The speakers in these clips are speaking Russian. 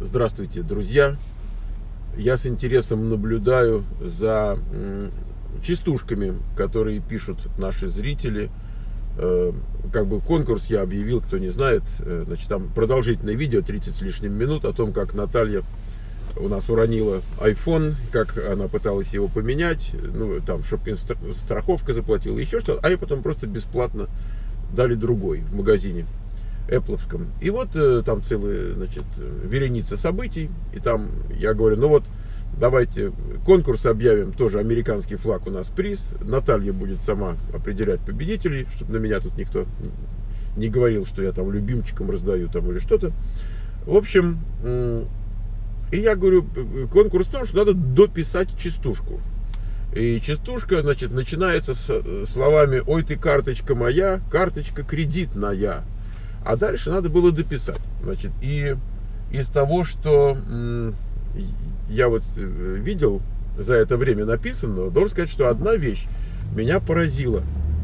Здравствуйте, друзья! Я с интересом наблюдаю за частушками, которые пишут наши зрители. Как бы конкурс я объявил, кто не знает. Значит, там продолжительное видео, 30 с лишним минут, о том, как Наталья у нас уронила iPhone, как она пыталась его поменять, ну, там, чтобы страховка заплатила, еще что-то, а ей потом просто бесплатно дали другой в магазине Эппловском. И вот там целая, значит, вереница событий. И там я говорю, ну вот, давайте конкурс объявим, тоже американский флаг у нас приз. Наталья будет сама определять победителей, чтобы на меня тут никто не говорил, что я там любимчиком раздаю там или что-то. В общем, и я говорю, конкурс в том, что надо дописать частушку. И частушка, значит, начинается с словами: «Ой, ты карточка моя, карточка кредитная». А дальше надо было дописать. Значит, и из того, что я вот видел за это время написанного, должен сказать, что одна вещь меня поразила.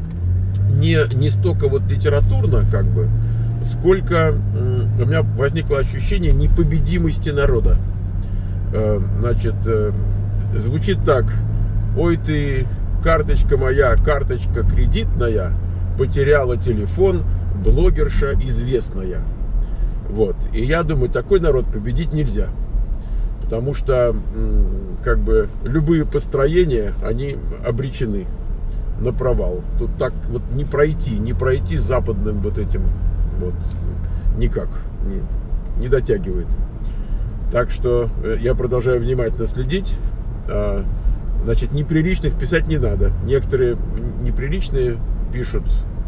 Не столько вот литературно, как бы, сколько у меня возникло ощущение непобедимости народа. Значит, звучит так: «Ой, ты карточка моя, карточка кредитная, потеряла телефон, блогерша известная». Вот. И я думаю, такой народ победить нельзя. Потому что как бы любые построения, они обречены на провал. Тут так вот не пройти западным вот этим вот никак. Не дотягивает. Так что я продолжаю внимательно следить. Значит, неприличных писать не надо. Некоторые неприличные пишут,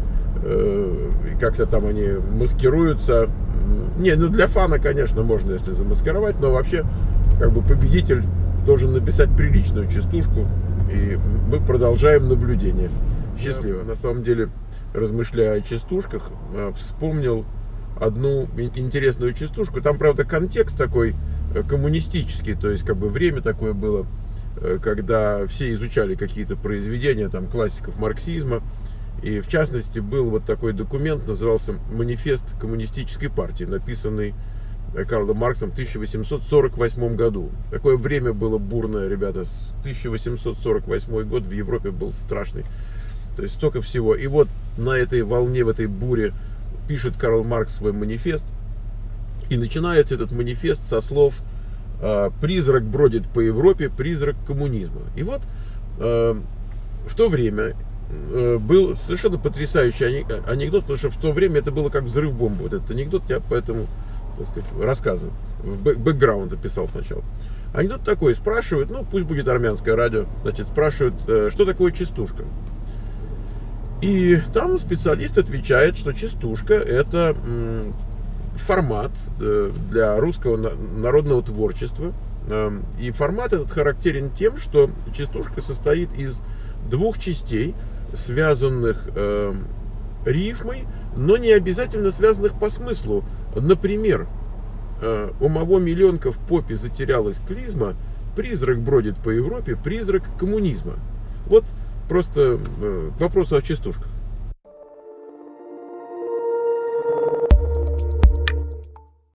как-то там они маскируются. Не, ну для фана, конечно, можно, если замаскировать, но вообще, как бы, победитель должен написать приличную частушку, и мы продолжаем наблюдение. Счастливо. На самом деле, размышляя о частушках, вспомнил одну интересную частушку. Там, правда, контекст такой коммунистический, то есть, как бы, время такое было, когда все изучали какие-то произведения, там, классиков марксизма. И в частности был вот такой документ, назывался «Манифест коммунистической партии», написанный Карлом Марксом в 1848 году. Такое время было бурное, ребята. 1848 год в Европе был страшный. То есть столько всего. И вот на этой волне, в этой буре пишет Карл Маркс свой манифест. И начинается этот манифест со слов: «Призрак бродит по Европе, призрак коммунизма». И вот в то время был совершенно потрясающий анекдот, потому что в то время это было как взрыв бомбы. Вот этот анекдот я поэтому, так сказать, рассказываю. Бэкграунд описал сначала. Анекдот такой: спрашивают, ну пусть будет армянское радио, значит, спрашивают, что такое частушка. И там специалист отвечает, что частушка — это формат для русского народного творчества. И формат этот характерен тем, что частушка состоит из двух частей, связанных рифмой, но не обязательно связанных по смыслу. Например, у моего миллионка в попе затерялась клизма, призрак бродит по Европе, призрак коммунизма. Вот просто к вопросу о частушках.